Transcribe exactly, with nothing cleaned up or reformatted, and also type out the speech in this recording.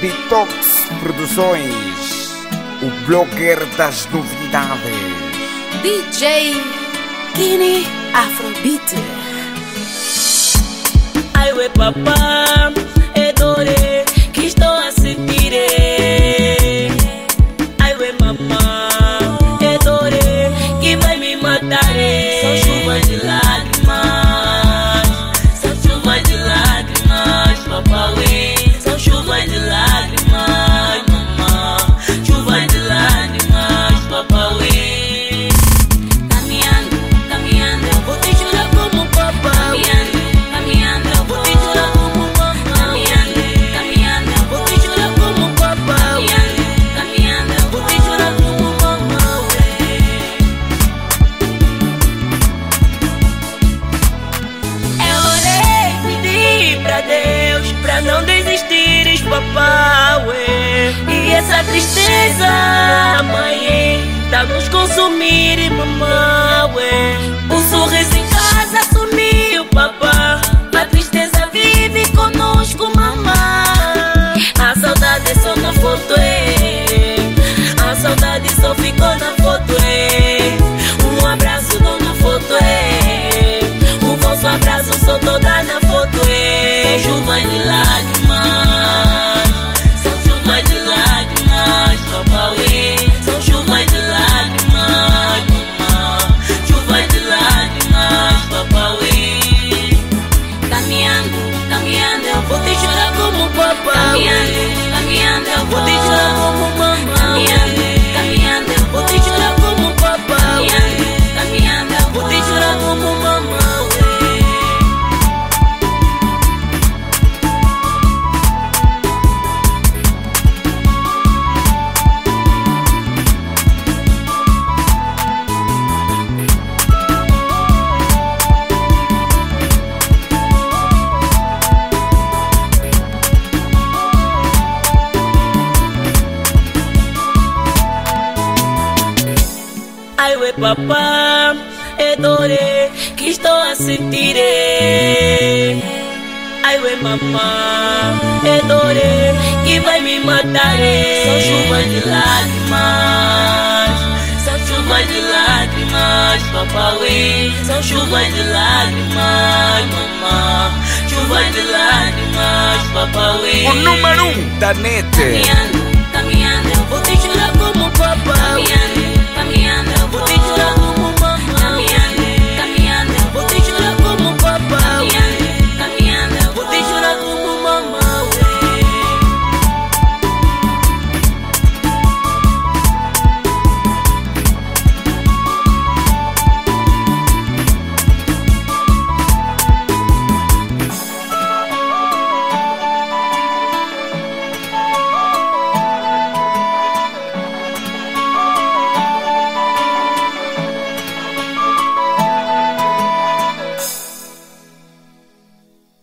Detox Produções, o blogger das novidades. D J Kini Afrobeat. Ai, ué, papá, é dore que estou a sentir. Ai, ué, mamá, é dore que vai me matar. São chuvas de lágrimas, são chuvas de lágrimas, papá, ué. São chuvas de lágrimas, mamá, chuvas de lágrimas, papá, ué. Caminhando, caminhando, eu vou te jurar como papá, caminhando, caminhando, eu vou te jurar como mamá, caminhando, caminhando, eu vou te jurar como papá, caminhando, caminhando, eu vou te jurar como mamá, ué. Eu orei, pedi pra Deus pra não desistires, papá, ué. E essa tristeza, mãe, tá nos consumir, mamã, ué. O sorriso em casa sumiu, papá. A tristeza vive conosco, mamã. A saudade só na foto, é. A saudade só ficou na foto, é. Um abraço dou na foto, é. O vosso abraço só tô dá na foto, é. São chuvas de lágrimas, são chuvas de lágrimas, papá, ué. São chuvas de lágrimas, mamã, chuvas de lágrimas, papá, ué. Caminhando, caminhando, eu vou te jurar como papá, caminhando, caminhando, eu vou te jurar como mamãe, caminhando, caminhando, eu vou te jurar como papá, caminhando, caminhando, eu vou te jurar como mamãe, ué. Ai, ué, papá, é dore que estou a sentir. Ai, ué, mamá, é dore que vai me matar. São chuvas de lágrimas, são chuvas de lágrimas, papá, ué. São chuvas de lágrimas, mamá, chuvas de lágrimas, papá, ué. O número um da net. Caminhando,